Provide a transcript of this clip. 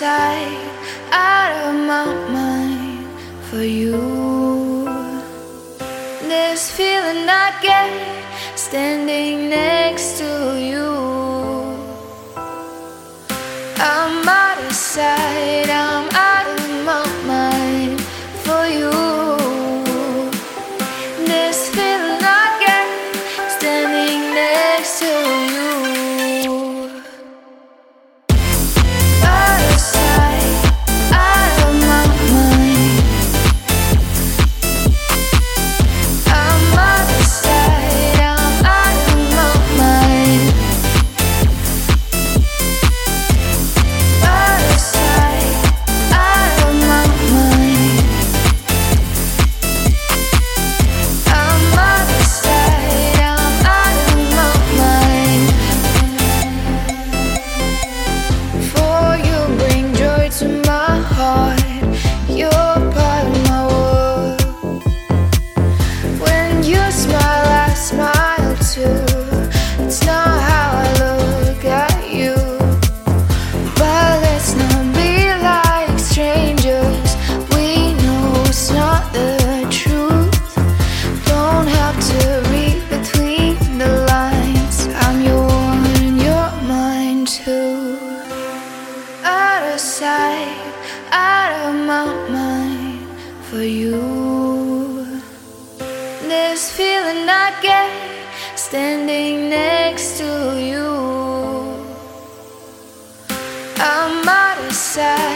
sight, out of my mind for you. This feeling I get standing next to you. I'm out of sight, I'm out of my mind for you. This feeling I get standing next to you. Out of sight, out of my mind. I'm out of sight, I'm out of my mind. Out of sight, out of my mind. I'm out of sight, I'm out of my mind. For you bring joy to my heart. You're part of my world. When you smile, I smile too. It's not how I look at you, but let's not be like strangers. We know it's not the truth. Don't have to read between the lines. I'm your one and you're mine too. Out of sight, out of my mind for you. This feeling I get standing next to you. I'm out of sight.